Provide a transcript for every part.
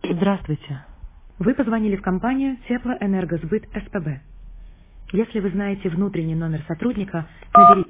Здравствуйте. Вы позвонили в компанию Теплоэнергосбыт СПБ. Если вы знаете внутренний номер сотрудника, наберите.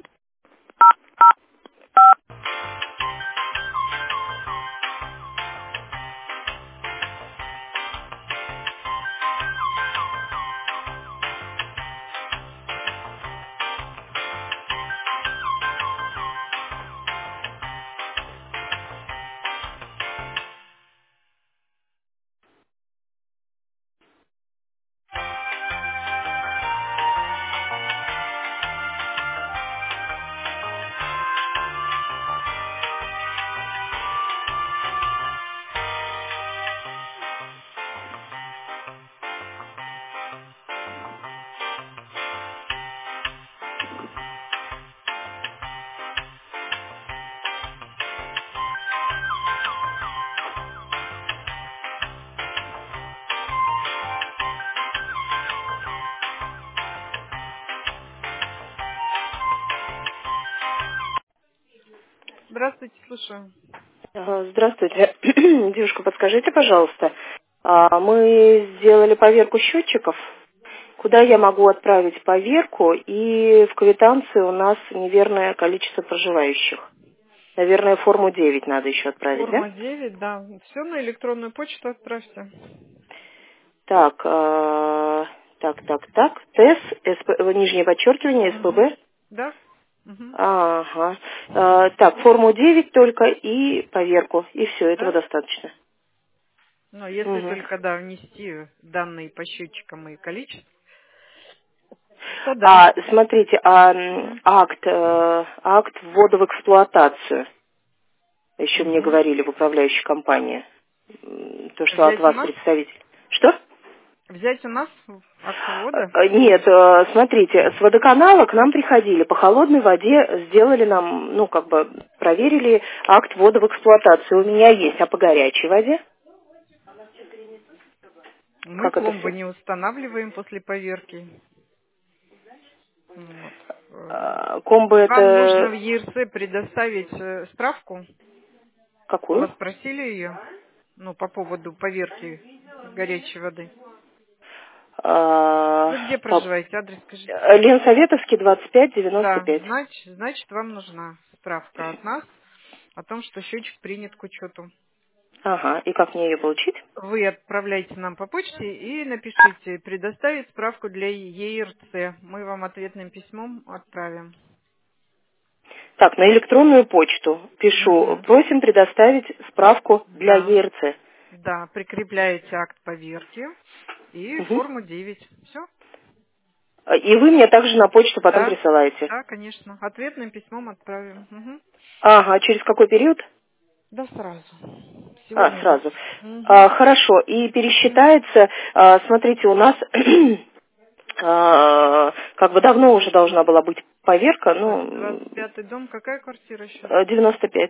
Здравствуйте, слушаю. Здравствуйте. Девушка, подскажите, пожалуйста, мы сделали поверку счетчиков. Куда я могу отправить поверку? И в квитанции у нас неверное количество проживающих. Наверное, форму 9 надо еще отправить, да? Форма 9, да. Все на электронную почту отправьте. Так, так. ТЭС, нижнее подчеркивание, Угу. СПБ. Да? Угу. Ага. Так, форму 9 только и поверку. И все, этого Да? достаточно. Но если Мгм. только, да, внести данные по счетчикам и количеству, то да. Смотрите, Угу. акт ввода в эксплуатацию. Еще мне Угу. говорили в управляющей компании. То, что от Взять у вас нас? представитель. Что? Взять у нас акт ввода? Нет, смотрите, с водоканала к нам приходили, по холодной воде сделали нам, проверили акт ввода в эксплуатацию. У меня есть, а по горячей воде? Мы Как это пломбы все? не устанавливаем после поверки. Вот. Комбо Вам нужно в это ЕРЦ предоставить справку. какую? Вас просили ее? Ну, по поводу поверки горячей воды. А, Вы где по- проживаете? Адрес скажите. Ленсоветовский, Да, 25-95. значит, вам нужна справка от нас о том, что счетчик принят к учету. Ага, и как мне ее получить? Вы отправляйте нам по почте и напишите «Предоставить справку для ЕРЦ». Мы вам ответным письмом отправим. Так, на электронную почту пишу, Мгм. просим предоставить справку для Да, ЕРЦ. да, прикрепляете акт поверки и Мгм. форму 9. Все? И вы мне также на почту потом Да, присылаете. да, конечно. Ответным письмом отправим. Мгм. Ага, через какой период? Да, сразу. Сегодня же. Сразу. Мгм. Хорошо. И Мгм. пересчитается, смотрите, у нас давно уже должна была быть поверка, Так, ну, 25-й дом. Какая квартира счет? 95.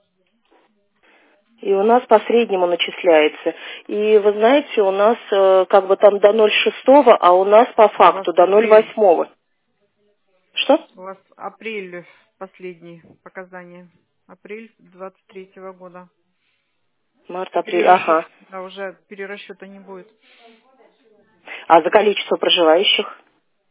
И у нас по среднему начисляется. И вы знаете, у нас там до 0,6, а у нас по У вас факту до апрель. 0,8. Что? У вас апрель последние показания. Апрель 23-го года. Март, апрель, Перерасчет. ага. Да, уже перерасчета не будет. А за количество проживающих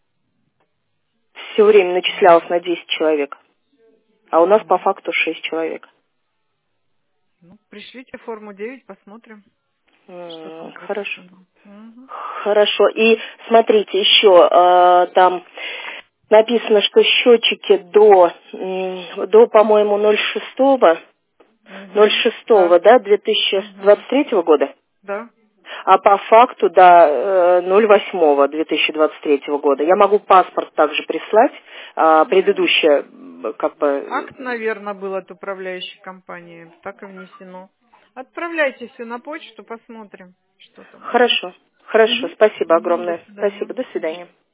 все время начислялось на 10 человек. А у нас по факту 6 человек. Ну, пришлите форму 9, посмотрим, что там Хорошо. прописано. Мгм. Хорошо. И смотрите, еще там написано, что счетчики до по-моему, 0,6, Мгм. 0,6, Да. да, Мгм. 2023 года, Да. а по факту до 0,8 2023 года. Я могу паспорт также прислать, Ну, предыдущее, акт, наверное, был от управляющей компании. Так и внесено. Отправляйте все на почту, посмотрим, что там. Хорошо. Хорошо, Мгм. спасибо Мгм. До огромное. свидания. Спасибо, до свидания.